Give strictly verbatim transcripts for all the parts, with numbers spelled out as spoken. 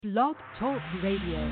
Blog Talk Radio.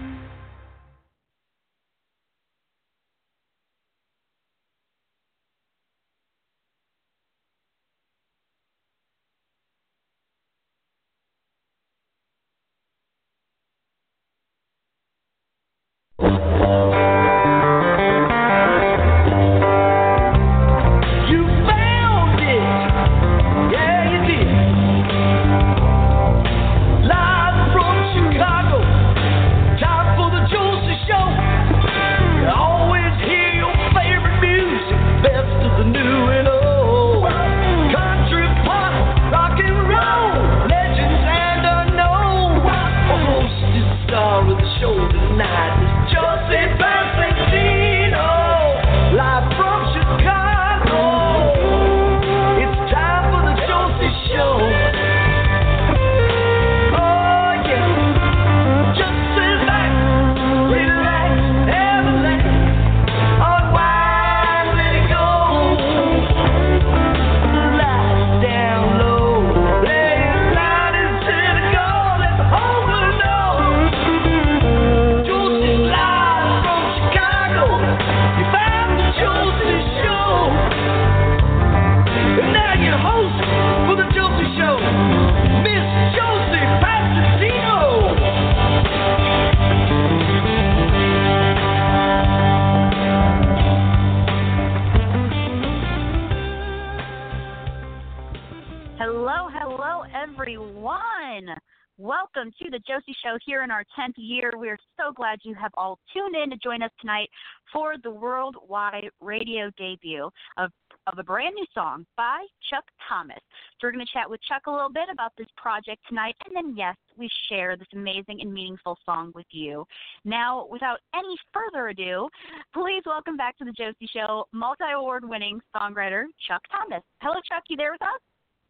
Welcome to the Josie Show here in our tenth year. We're so glad you have all tuned in to join us tonight for the worldwide radio debut of, of a brand new song by Chuck Thomas. So we're going to chat with Chuck a little bit about this project tonight, and then, yes, we share this amazing and meaningful song with you. Now, without any further ado, please welcome back to the Josie Show multi-award winning songwriter Chuck Thomas. Hello, Chuck. You there with us?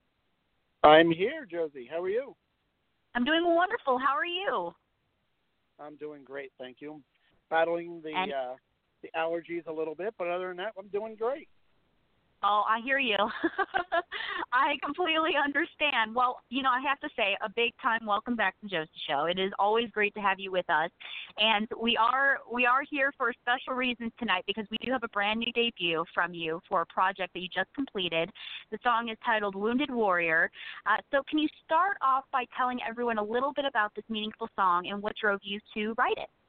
I'm here, Josie. How are you? I'm doing wonderful. How are you? I'm doing great, thank you. Battling the and, uh, the allergies a little bit, but other than that, I'm doing great. Oh, I hear you. I completely understand. Well, you know, I have to say, a big time welcome back to Josie Show. It is always great to have you with us, and we are we are here for special reasons tonight because we do have a brand new debut from you for a project that you just completed. The song is titled "Wounded Warrior." Uh, so, can you start off by telling everyone a little bit about this meaningful song and what drove you to write it?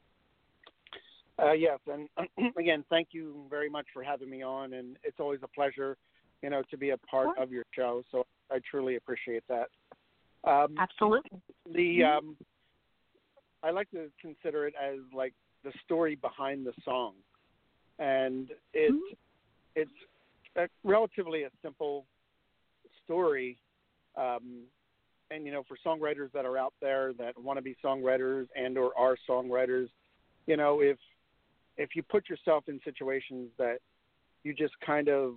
Uh, yes, and again, thank you very much for having me on, and it's always a pleasure, you know, to be a part of your show, so I truly appreciate that. Um, Absolutely. The um, I like to consider it as like the story behind the song, and it mm-hmm. it's a relatively a simple story, um, and you know, for songwriters that are out there that want to be songwriters and or are songwriters, you know, if if you put yourself in situations that you just kind of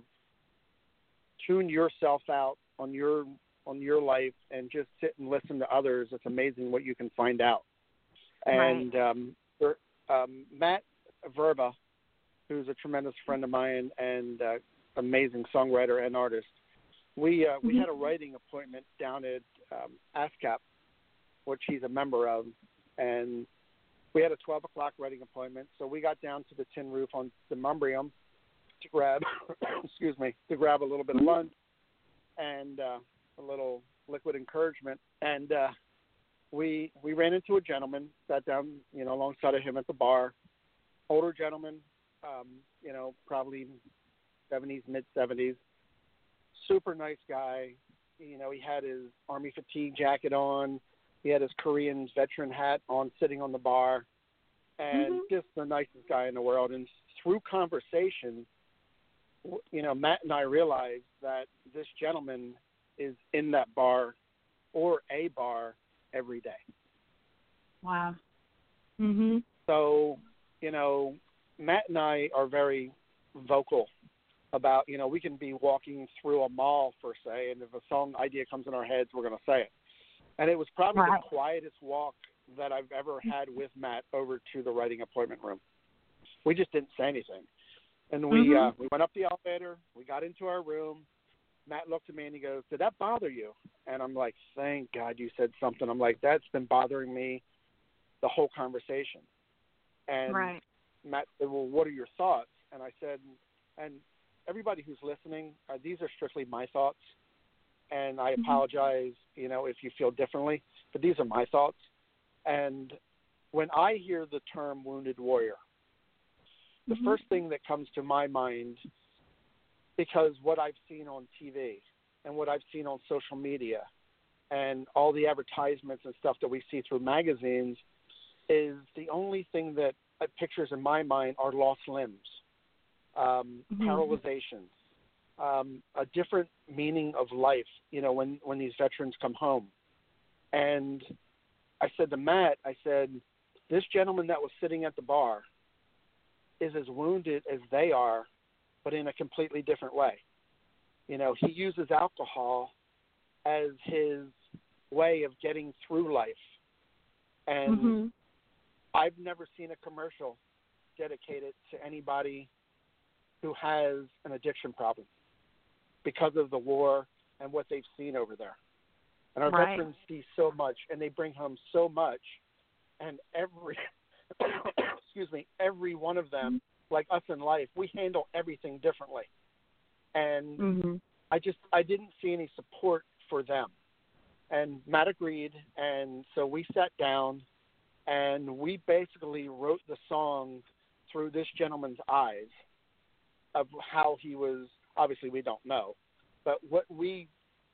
tune yourself out on your on your life and just sit and listen to others, it's amazing what you can find out. And right. um, there, um, Matt Verba, who's a tremendous friend of mine and uh, amazing songwriter and artist, we uh, mm-hmm. we had a writing appointment down at um, ASCAP, which he's a member of, and we had a twelve o'clock writing appointment, so we got down to the tin roof on the Membrium to grab, excuse me, to grab a little bit of lunch and uh, a little liquid encouragement. And uh, we we ran into a gentleman, sat down, you know, alongside of him at the bar, older gentleman, um, you know, probably seventies, mid seventies, super nice guy. You know, he had his Army fatigue jacket on. He had his Korean veteran hat on, sitting on the bar, and mm-hmm. just the nicest guy in the world. And through conversation, you know, Matt and I realized that this gentleman is in that bar or a bar every day. Wow. Mhm. So, you know, Matt and I are very vocal about, you know, we can be walking through a mall, per se, and if a song idea comes in our heads, we're going to say it. And it was probably right. the quietest walk that I've ever had with Matt over to the writing appointment room. We just didn't say anything. And we mm-hmm. uh, we went up the elevator, we got into our room, Matt looked at me and he goes, "Did that bother you?" And I'm like, "Thank God you said something." I'm like, "That's been bothering me the whole conversation." And Right. Matt said, "Well, what are your thoughts?" And I said, and everybody who's listening, uh, these are strictly my thoughts. And I Mm-hmm. apologize, you know, if you feel differently, but these are my thoughts. And when I hear the term wounded warrior, the Mm-hmm. first thing that comes to my mind, because what I've seen on T V and what I've seen on social media and all the advertisements and stuff that we see through magazines, is the only thing that uh, pictures in my mind are lost limbs, um, Mhm. paralyzation, um, a different meaning of life, you know, when, when these veterans come home. And I said to Matt, I said, this gentleman that was sitting at the bar is as wounded as they are, but in a completely different way. You know, he uses alcohol as his way of getting through life. And Mm-hmm. I've never seen a commercial dedicated to anybody who has an addiction problem because of the war and what they've seen over there. And our Right. veterans see so much, and they bring home so much. And every, excuse me, every one of them, like us in life, we handle everything differently. And Mm-hmm. I just, I didn't see any support for them. And Matt agreed, and so we sat down, and we basically wrote the song through this gentleman's eyes of how he was, obviously we don't know, but what we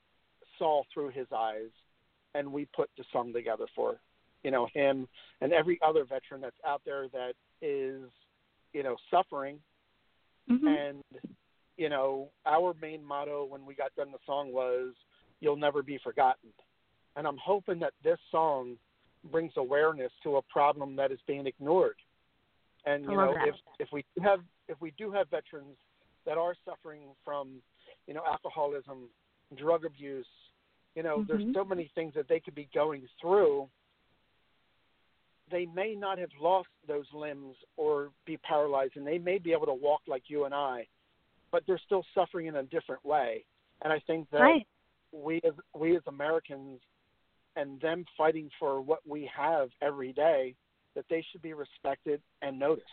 saw through his eyes, and we put the song together for, you know, him and every other veteran that's out there that is, you know, suffering. Mm-hmm. And, you know, our main motto when we got done the song was, "You'll never be forgotten." And I'm hoping that this song brings awareness to a problem that is being ignored. And, you I love know, that. if, if we have, if we do have veterans that are suffering from, you know, alcoholism, drug abuse, you know, Mm-hmm. there's so many things that they could be going through. They may not have lost those limbs or be paralyzed, and they may be able to walk like you and I, but they're still suffering in a different way. And I think that Right. we as we as Americans, and them fighting for what we have every day, that they should be respected and noticed.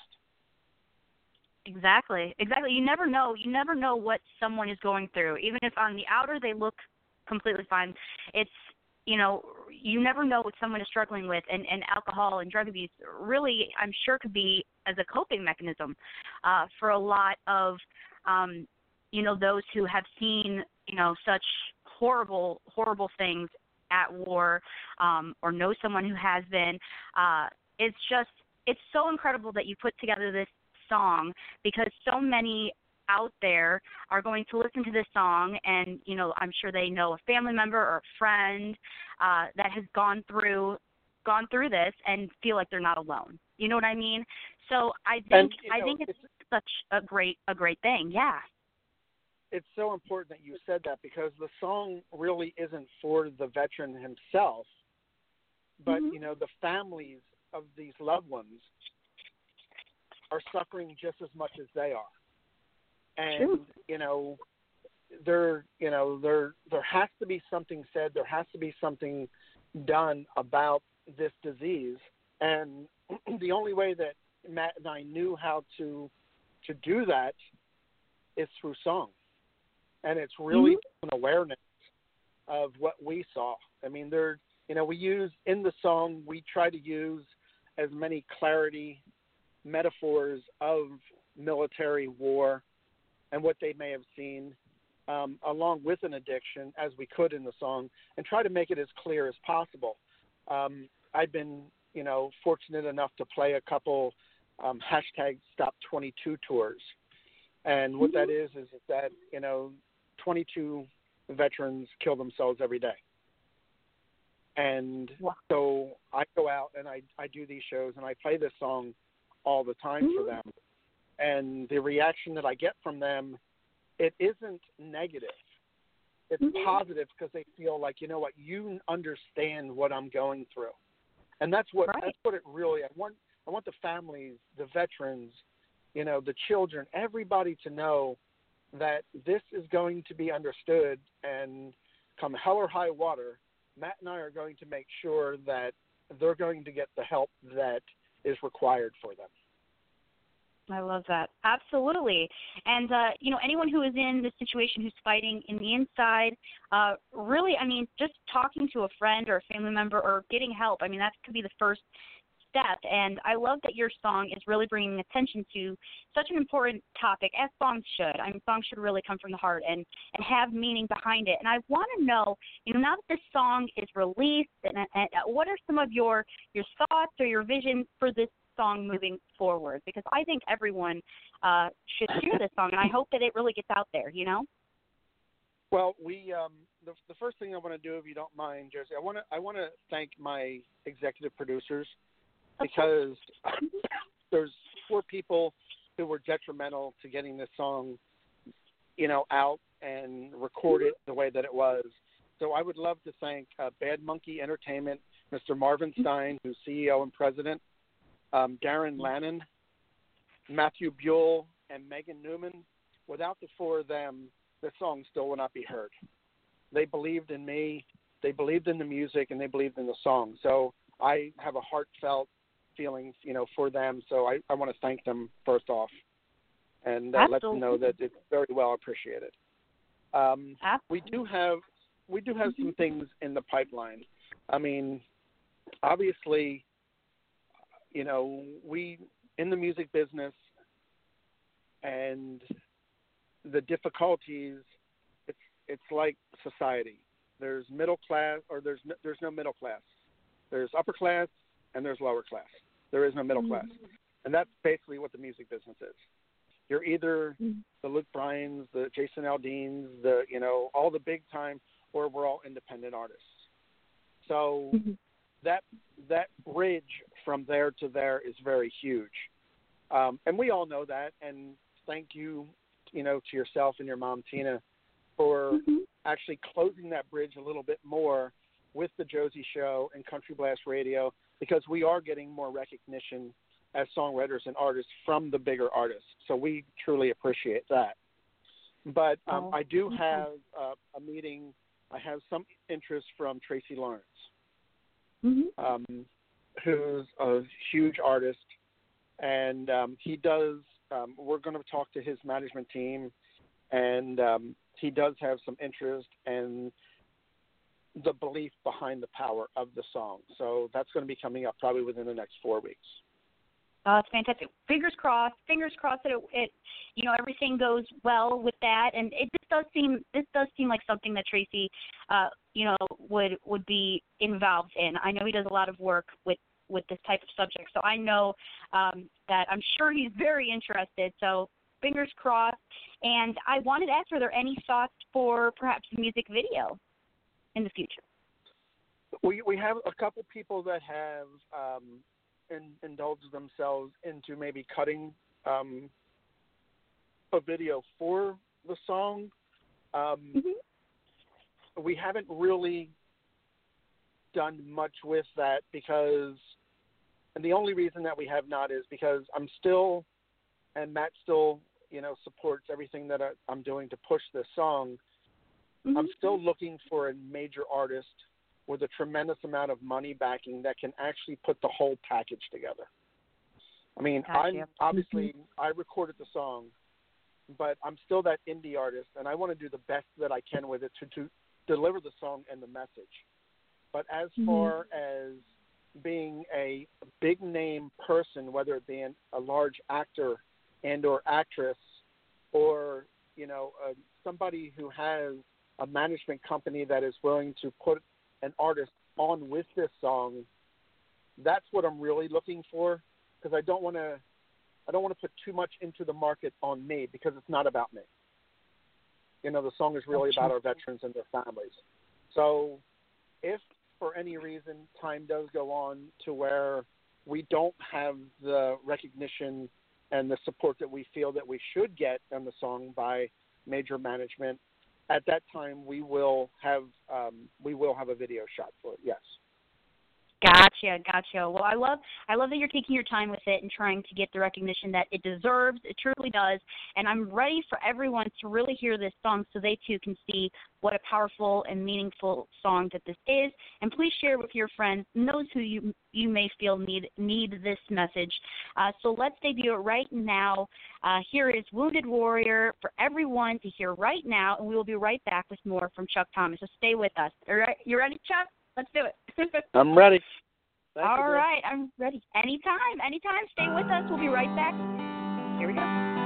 Exactly. Exactly. You never know. You never know what someone is going through. Even if on the outer they look completely fine, it's, you know, you never know what someone is struggling with. And, and alcohol and drug abuse really, I'm sure, could be as a coping mechanism uh, for a lot of, um, you know, those who have seen, you know, such horrible, horrible things at war, um, or know someone who has been. Uh, it's just, it's so incredible that you put together this song, because so many out there are going to listen to this song, and, you know, I'm sure they know a family member or a friend uh, that has gone through gone through this and feel like they're not alone. You know what I mean? So I think And, you I know, think it's, it's, such a great a great thing. Yeah. it's so important that you said that, because the song really isn't for the veteran himself, but, Mhm. you know, the families of these loved ones are suffering just as much as they are. And, True. you know, there, you know, there, there has to be something said. There has to be something done about this disease. And the only way that Matt and I knew how to, to do that is through song. And it's really Mhm. an awareness of what we saw. I mean, there, you know, we use in the song, we try to use as many clarity metaphors of military war and what they may have seen, um, along with an addiction, as we could in the song, and try to make it as clear as possible. Um, I've been, you know, fortunate enough to play a couple um, hashtag Stop twenty-two tours. And what that is, is that, you know, twenty-two veterans kill themselves every day. And Wow. so I go out and I, I do these shows, and I play this song all the time for them. And the reaction that I get from them, it isn't negative. It's Mhm. positive, because they feel like, you know what, you understand what I'm going through. And that's what Right. that's what it really, I want I want the families, the veterans, you know, the children, everybody to know that this is going to be understood, and come hell or high water, Matt and I are going to make sure that they're going to get the help that is required for them. I love that. Absolutely. And, uh, you know, anyone who is in this situation who's fighting in the inside, uh, really, I mean, just talking to a friend or a family member or getting help, I mean, that could be the first step. And I love that your song is really bringing attention to such an important topic, as songs should. I mean, songs should really come from the heart and, and have meaning behind it. And I want to know, you know, now that this song is released, and, and what are some of your, your thoughts or your vision for this song moving forward? Because I think everyone uh, should hear this song, and I hope that it really gets out there, you know? Well, we um, the, the first thing I want to do, if you don't mind, Josie, I want to I want to thank my executive producers, because there's four people who were detrimental to getting this song, you know, out and recorded the way that it was. So I would love to thank uh, Bad Monkey Entertainment, Mister Marvin Stein, who's C E O and president, um, Darren Lannon, Matthew Buell, and Megan Newman. Without the four of them, the song still would not be heard. They believed in me, they believed in the music, and they believed in the song. So I have a heartfelt feelings, you know, for them. So I, I want to thank them first off, and uh, let them know that it's very well appreciated. Um, we do have we do have some things in the pipeline. I mean, obviously, you know, we in the music business, and the difficulties. It's it's like society. There's middle class, or there's no, there's no middle class. There's upper class, and there's lower class. There is no middle class. And that's basically what the music business is. You're either the Luke Bryans, the Jason Aldeans, the, you know, all the big time, or we're all independent artists. So mm-hmm. that that bridge from there to there is very huge. Um, and we all know that. And thank you, you know, to yourself and your mom, Tina, for mm-hmm. actually closing that bridge a little bit more with the Josie Show and Country Blast Radio, because we are getting more recognition as songwriters and artists from the bigger artists. So we truly appreciate that. But um, oh, I do have uh, a meeting. I have some interest from Tracy Lawrence, mm-hmm. um, who's a huge artist. And um, he does, um, we're going to talk to his management team, and um, he does have some interest and the belief behind the power of the song. So that's going to be coming up probably within the next four weeks. Oh, it's fantastic. Fingers crossed. Fingers crossed that it, it, you know, everything goes well with that. And it this does seem this does seem like something that Tracy, uh, you know, would would be involved in. I know he does a lot of work with, with this type of subject, so I know um, that I'm sure he's very interested. So fingers crossed. And I wanted to ask, are there any thoughts for perhaps a music video in the future? We we have a couple people that have um, in, indulged themselves into maybe cutting um, a video for the song. Um, mm-hmm. We haven't really done much with that because, and the only reason that we have not is because I'm still, and Matt still, you know, supports everything that I, I'm doing to push this song. Mm-hmm. I'm still looking for a major artist with a tremendous amount of money backing that can actually put the whole package together. I mean, gotcha. I'm obviously, mm-hmm. I recorded the song, but I'm still that indie artist, and I want to do the best that I can with it to, to deliver the song and the message. But as mm-hmm. far as being a big name person, whether it be an, a large actor and or actress, or, you know, uh, somebody who has a management company that is willing to put an artist on with this song, that's what I'm really looking for, because I don't want to I don't want to put too much into the market on me, because it's not about me. You know, the song is really about our veterans and their families. So if for any reason time does go on to where we don't have the recognition and the support that we feel that we should get on the song by major management, at that time we will have um, we will have a video shot for it. Yes. Gotcha, gotcha. Well, I love, I love that you're taking your time with it and trying to get the recognition that it deserves. It truly does. And I'm ready for everyone to really hear this song so they too can see what a powerful and meaningful song that this is. And please share with your friends and those who you you may feel need need this message. Uh, so let's debut it right now. Uh, here is Wounded Warrior for everyone to hear right now, and we will be right back with more from Chuck Thomas. So stay with us. All right, you ready, Chuck? Let's do it. I'm ready. Thank All you, right, I'm ready. Anytime, anytime. Stay with us. We'll be right back. Here we go.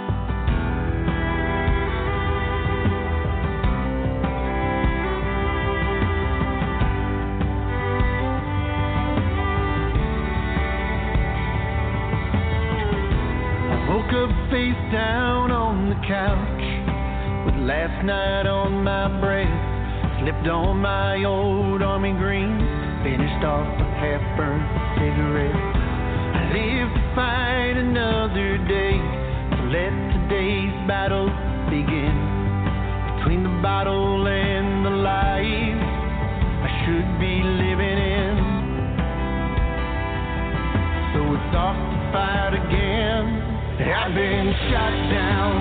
I woke up face down on the couch with last night on my breath. Slipped on my old army green, finished off a half-burnt cigarette. I live to fight another day, so let today's battle begin. Between the bottle and the life I should be living in. So it's off to fight again. I've been shot down,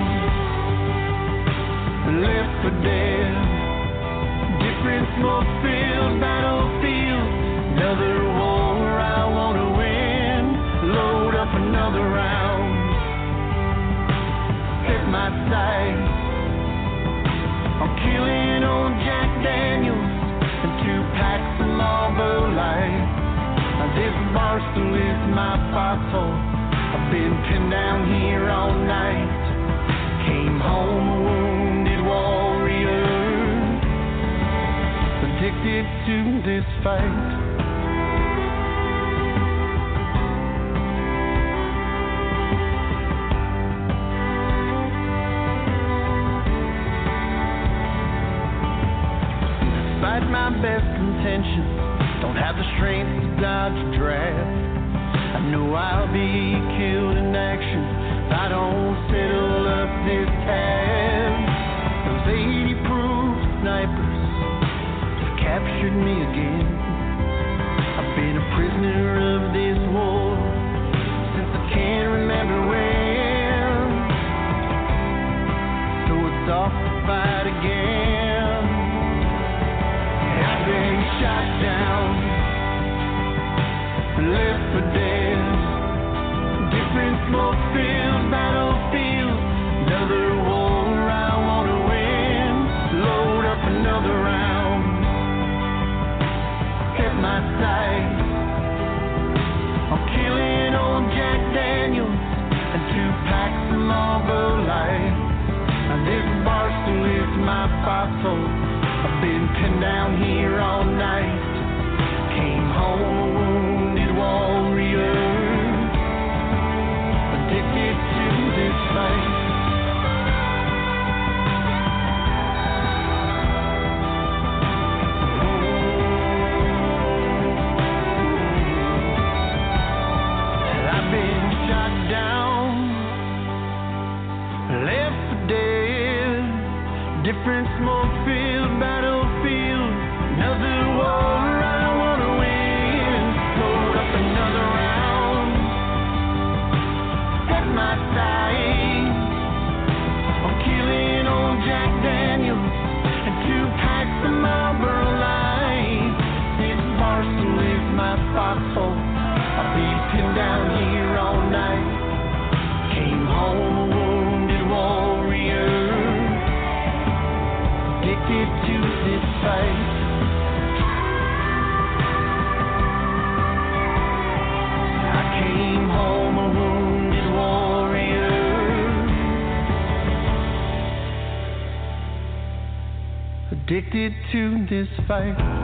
left for dead. Different smoke-filled battlefield, another war I wanna win. Load up another round, set my sights on killing old Jack Daniels and two packs of Marlboro Light. Now this barstool is my foxhole. I've been pinned down here all night. Came home a wounded warrior, addicted to this fight. Despite my best intentions, don't have the strength to dodge a draft. I know I'll be killed in action if I don't settle up this tab. Those eighty proof snipers captured me again. I've been a prisoner of this war since I can't remember when. So it's off to fight again. I've been shot down, left for dead. Different smoke-filled battlefield, another war I wanna win. Load up another round, my sight on killing old Jack Daniels and two packs of Marlboro Light. Now this barstool is my foxhole. I've been pinned down here all night. Came home a wounded warrior, addicted to this fight. Different smoke-filled battlefield, another war I wanna win. Load up another round, set my sights on killing old Jack Daniels and two packs of Marlboro Light. This barstool is my foxhole. I'll be pinned down here all night. Came home a wounded warrior, addicted to this fight. I came home a wounded warrior, addicted to this fight.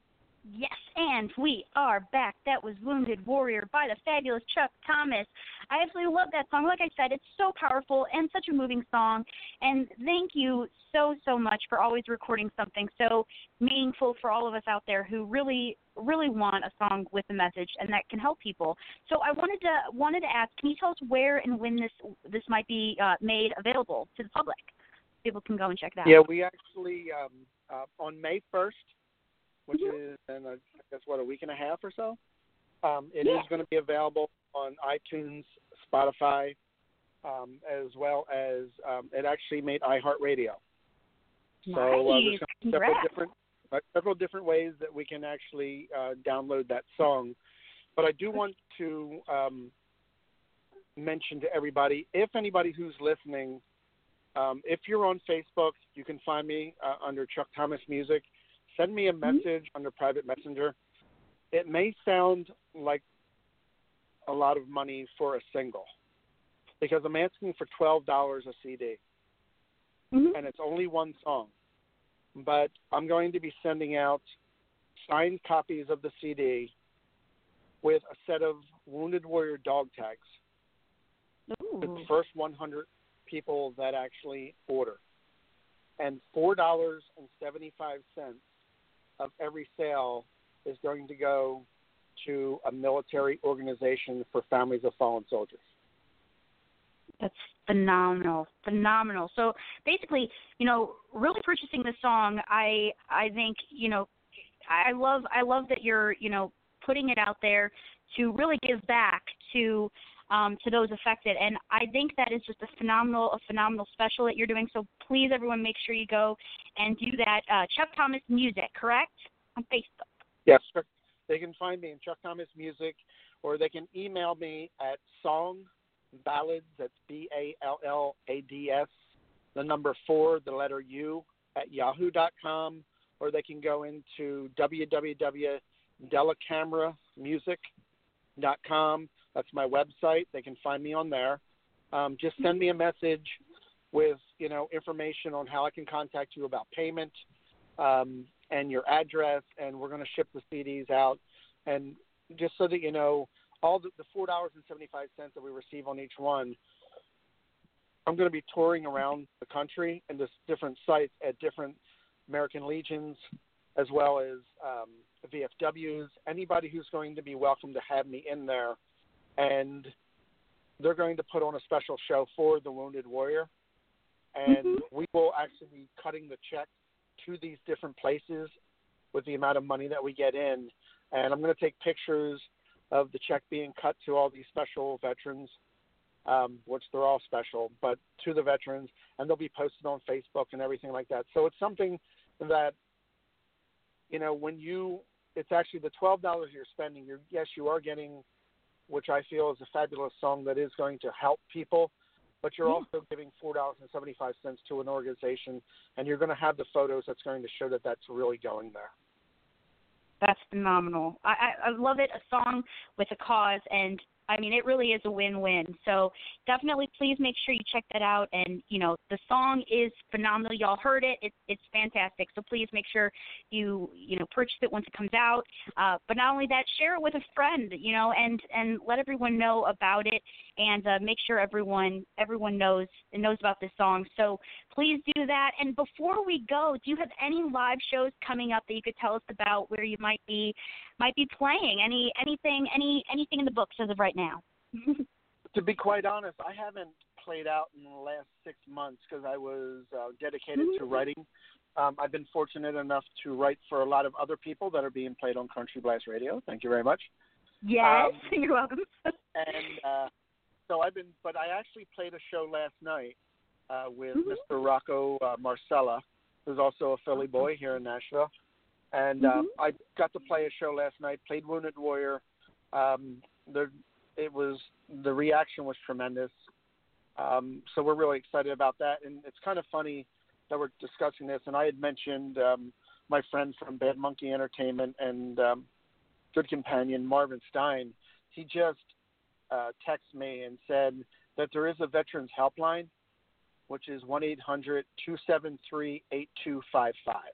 And we are back. That was Wounded Warrior by the fabulous Chuck Thomas. I absolutely love that song. Like I said, it's so powerful and such a moving song. And thank you so, so much for always recording something so meaningful for all of us out there who really, really want a song with a message and that can help people. So I wanted to wanted to ask, can you tell us where and when this this might be uh, made available to the public? People can go and check it out. Yeah, we actually um, uh, on May first, which mm-hmm. is in a, I guess what a week and a half or so. Um, it yeah. is going to be available on iTunes, Spotify, um, as well as um, it actually made iHeartRadio. Nice. So uh, there's several different uh, several different ways that we can actually uh, download that song. But I do want to um, mention to everybody, if anybody who's listening, um, if you're on Facebook, you can find me uh, under Chuck Thomas Music. Send me a message mm-hmm. under private messenger. It may sound like a lot of money for a single because I'm asking for twelve dollars a C D, mm-hmm. and it's only one song. But I'm going to be sending out signed copies of the C D with a set of Wounded Warrior dog tags Ooh. to the first one hundred people that actually order. And four dollars and seventy-five cents of every sale is going to go to a military organization for families of fallen soldiers. That's phenomenal, phenomenal. So basically, you know, really purchasing this song, I I think, you know, I love I love that you're, you know, putting it out there to really give back to um, to those affected. And I think that is just a phenomenal, a phenomenal special that you're doing. So please, everyone, make sure you go and do that. Uh, Chuck Thomas Music, correct? On Facebook. Yes, sir. They can find me in Chuck Thomas Music, or they can email me at song ballads, that's B A L L A D S, the number four, the letter U, at yahoo dot com, or they can go into w w w dot della camera music dot com. That's my website. They can find me on there. Um, just send me a message with, you know, information on how I can contact you about payment, um, and your address, and we're going to ship the C Ds out. And just so that you know, all the, the four dollars and seventy-five cents that we receive on each one, I'm going to be touring around the country and just different sites at different American Legions, as well as um, V F Ws, anybody who's going to be welcome to have me in there. And they're going to put on a special show for the Wounded Warrior. And mm-hmm. we will actually be cutting the check to these different places with the amount of money that we get in. And I'm going to take pictures of the check being cut to all these special veterans, um, which they're all special, but to the veterans, and they'll be posted on Facebook and everything like that. So it's something that, you know, when you, it's actually the twelve dollars you're spending, you're, yes, you are getting, which I feel is a fabulous song that is going to help people, but you're yeah. also giving four dollars and seventy-five cents to an organization, and you're going to have the photos that's going to show that that's really going there. That's phenomenal. I, I, I love it, a song with a cause, and I mean, it really is a win-win. So definitely please make sure you check that out. And, you know, the song is phenomenal. Y'all heard it. It's it's fantastic. So please make sure you, you know, purchase it once it comes out. Uh, but not only that, share it with a friend, you know, and, and let everyone know about it, and uh, make sure everyone everyone knows knows about this song. So please do that. And before we go, do you have any live shows coming up that you could tell us about where you might be might be playing? Any anything any anything in the books as of right now? To be quite honest, I haven't played out in the last six months because I was uh, dedicated mm-hmm. to writing. Um, I've been fortunate enough to write for a lot of other people that are being played on Country Blast Radio. Thank you very much. Yes, um, you're welcome. and uh, so I've been, but I actually played a show last night uh, with mm-hmm. Mister Rocco uh, Marcella, who's also a Philly boy here in Nashville. And mm-hmm. uh, I got to play a show last night, played Wounded Warrior. Um, the, it was, the reaction was tremendous. Um, so we're really excited about that. And it's kind of funny that we're discussing this. And I had mentioned um, my friend from Bad Monkey Entertainment and um, good companion, Marvin Stein. He just uh, texted me and said that there is a veterans helpline, which is one eight hundred two seven three eight two five five.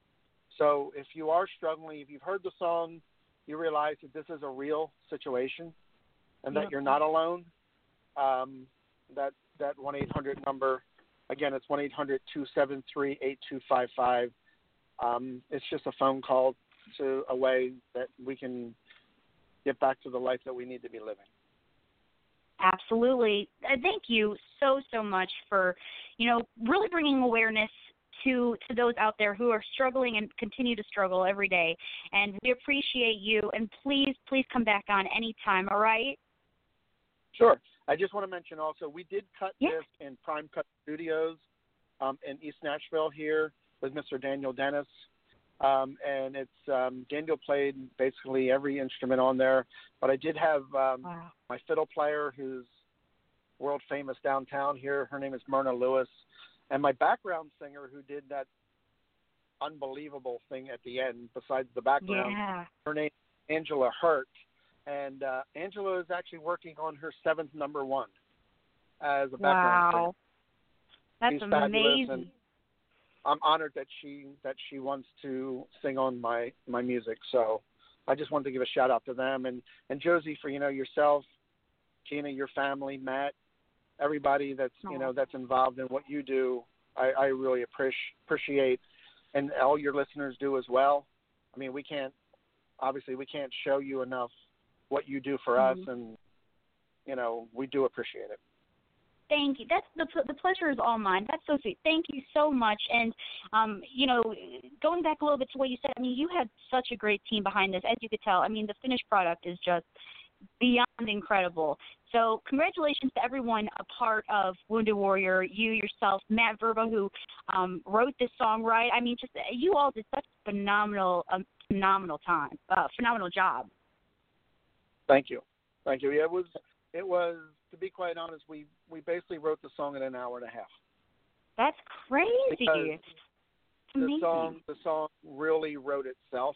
So if you are struggling, if you've heard the song, you realize that this is a real situation and that yeah. you're not alone, um, that that one eight hundred number. Again, it's one eight hundred two seven three eight two five five. Um, it's just a phone call to a way that we can get back to the life that we need to be living. Absolutely. Uh, Thank you so, so much for, you know, really bringing awareness to to those out there who are struggling and continue to struggle every day. And we appreciate you. And please, please come back on anytime, all right? Sure. I just want to mention also, we did cut Yeah. this in Prime Cut Studios um, in East Nashville here with Mister Daniel Dennis. Um, and it's um, Daniel played basically every instrument on there. But I did have um, Wow. my fiddle player who's world famous downtown here. Her name is Myrna Lewis. And my background singer who did that unbelievable thing at the end besides the background, Yeah. her name is Angela Hurt. And uh, Angela is actually working on her seventh number one as a background singer. Wow. That's She's fabulous, amazing. and I'm honored that she that she wants to sing on my, my music. So I just wanted to give a shout out to them and, and Josie for, you know, yourself, Tina, your family, Matt, everybody that's you know that's involved in what you do. I, I really appreciate appreciate, and all your listeners do as well. I mean, we can't obviously we can't show you enough what you do for Mm-hmm. us, and you know we do appreciate it. Thank you. That's the the pleasure is all mine. That's so sweet. Thank you so much. And um, you know, going back a little bit to what you said, I mean, you had such a great team behind this, as you could tell. I mean, the finished product is just beyond incredible. So congratulations to everyone a part of Wounded Warrior, you yourself, Matt Verba, who um, wrote this song, right? I mean, just you all did such a phenomenal, um, phenomenal time, uh, phenomenal job. Thank you, thank you. Yeah, it was it was to be quite honest, we we basically wrote the song in an hour and a half. That's crazy. Because It's amazing. The song the song really wrote itself.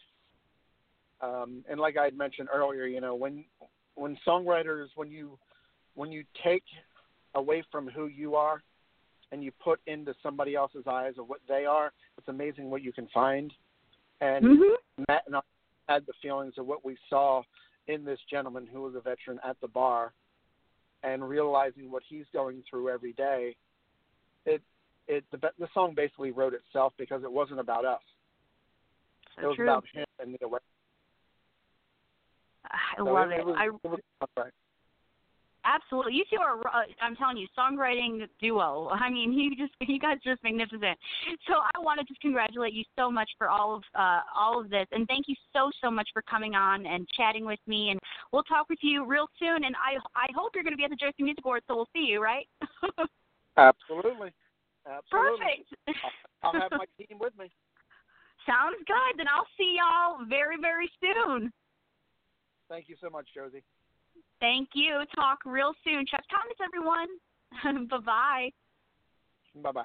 Um, and like I had mentioned earlier, you know, when when songwriters, when you when you take away from who you are and you put into somebody else's eyes of what they are, it's amazing what you can find. And Mm-hmm. Matt and I had the feelings of what we saw in this gentleman who was a veteran at the bar, and realizing what he's going through every day. It it the, the song basically wrote itself because it wasn't about us. So it was true. about him and the way. I So love it, it. it was, I it was right. Absolutely. You two are, uh, I'm telling you, songwriting duo. I mean, you just, you guys are just magnificent. So I want to just congratulate you so much for all of, uh, all of this. And thank you so, so much for coming on and chatting with me. And we'll talk with you real soon. And I, I hope you're going to be at the Josie Music Awards, so we'll see you, right? Absolutely. Absolutely. Perfect. I'll, I'll have my team with me. Sounds good. Then I'll see y'all very, very soon. Thank you so much, Josie. Thank you. Talk real soon. Chuck Thomas, everyone. Bye-bye. Bye-bye.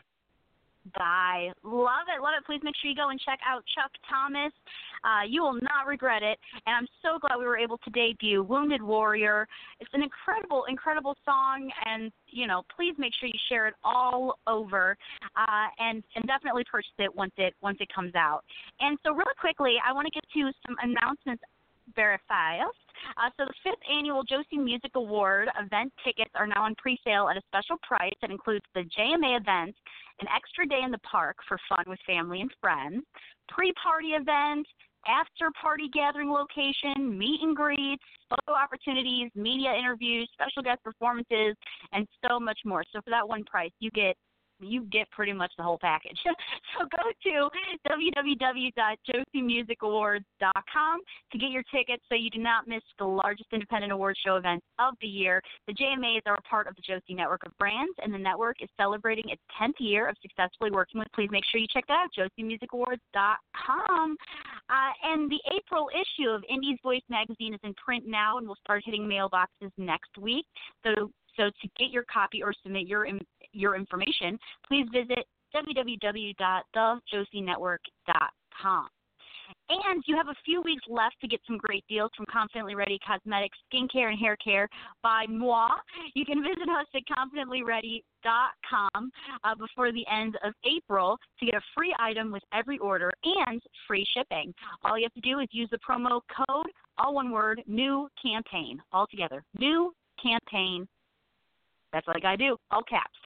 Bye. Love it. Love it. Please make sure you go and check out Chuck Thomas. Uh, you will not regret it. And I'm so glad we were able to debut Wounded Warrior. It's an incredible, incredible song. And, you know, please make sure you share it all over uh, and, and definitely purchase it once it once it comes out. And so really quickly, I want to get to some announcements very fast. Uh, so the fifth annual Josie Music Award event tickets are now on pre-sale at a special price that includes the J M A event, an extra day in the park for fun with family and friends, pre-party event, after-party gathering location, meet and greets, photo opportunities, media interviews, special guest performances, and so much more. So for that one price, you get you get pretty much the whole package. So go to w w w dot josie music awards dot com to get your tickets so you do not miss the largest independent award show event of the year. The J M As are a part of the Josie Network of Brands, and the network is celebrating its tenth year of successfully working with. Please make sure you check that out, josie music awards dot com. Uh, and the April issue of Indie's Voice magazine is in print now and will start hitting mailboxes next week. So So to get your copy or submit your your information, please visit w w w dot the josie network dot com. And you have a few weeks left to get some great deals from Confidently Ready Cosmetics, Skincare, and Hair Care by moi. You can visit us at confidently ready dot com uh, before the end of April to get a free item with every order and free shipping. All you have to do is use the promo code, all one word, new campaign, all together, new campaign. That's what I gotta do, all caps.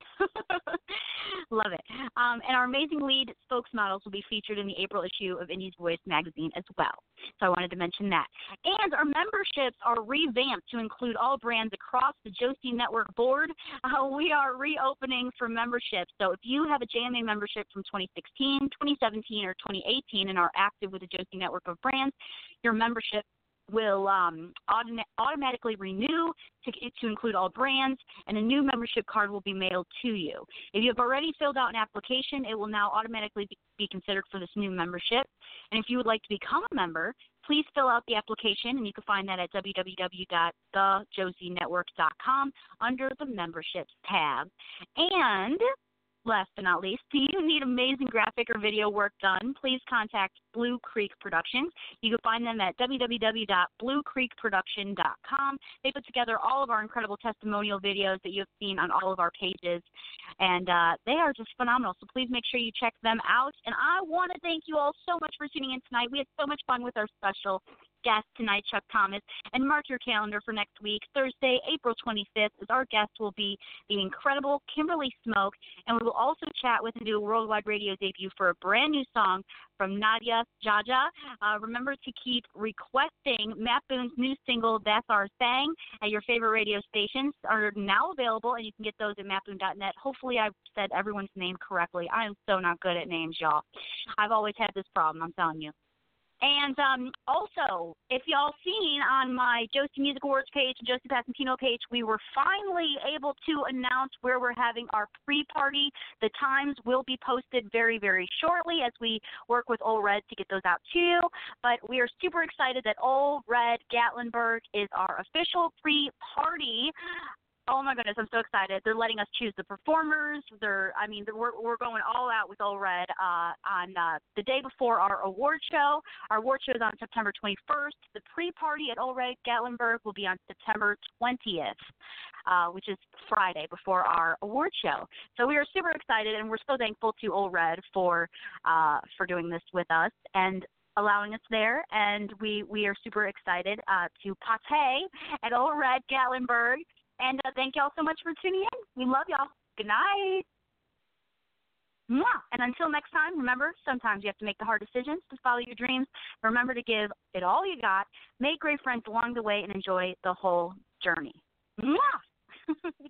Love it. Um, and our amazing lead spokesmodels will be featured in the April issue of Indie's Voice magazine as well. So I wanted to mention that. And our memberships are revamped to include all brands across the Josie Network board. Uh, we are reopening for memberships. So if you have a J M A membership from twenty sixteen, twenty seventeen, or twenty eighteen and are active with the Josie Network of brands, your membership will um, autom- automatically renew to, to include all brands, and a new membership card will be mailed to you. If you have already filled out an application, it will now automatically be, be considered for this new membership. And if you would like to become a member, please fill out the application, and you can find that at w w w dot the josie network dot com under the Memberships tab. And last but not least, do you need amazing graphic or video work done? Please contact Blue Creek Productions. You can find them at w w w dot blue creek production dot com. They put together all of our incredible testimonial videos that you have seen on all of our pages, and uh, they are just phenomenal. So please make sure you check them out. And I want to thank you all so much for tuning in tonight. We had so much fun with our special guest tonight, Chuck Thomas, and mark your calendar for next week. Thursday, April twenty-fifth, as our guest will be the incredible Kimberly Smoke, and we will also chat with and do a worldwide radio debut for a brand new song from Nadia Jaja. Uh, remember to keep requesting Matt Boone's new single, That's Our Thing, at your favorite radio stations. Are now available, and you can get those at matt boone dot net. Hopefully I've said everyone's name correctly. I am so not good at names, y'all. I've always had this problem, I'm telling you. And um, also, if y'all seen on my Josie Music Awards page and Josie Passantino page, we were finally able to announce where we're having our pre-party. The times will be posted very, very shortly as we work with Ole Red to get those out to you. But we are super excited that Ole Red Gatlinburg is our official pre-party. Oh my goodness, I'm so excited. They're letting us choose the performers. They're, I mean, we're, we're going all out with Ole Red uh, on uh, the day before our award show. Our award show is on September twenty-first. The pre-party at Ole Red Gatlinburg will be on September twentieth, uh, which is Friday before our award show. So we are super excited, and we're so thankful to Ole Red for uh, for doing this with us and allowing us there. And we, we are super excited uh, to partay at Ole Red Gatlinburg. And uh, thank y'all so much for tuning in. We love y'all. Good night. Mwah. And until next time, remember, sometimes you have to make the hard decisions to follow your dreams. Remember to give it all you got, make great friends along the way, and enjoy the whole journey. Mwah.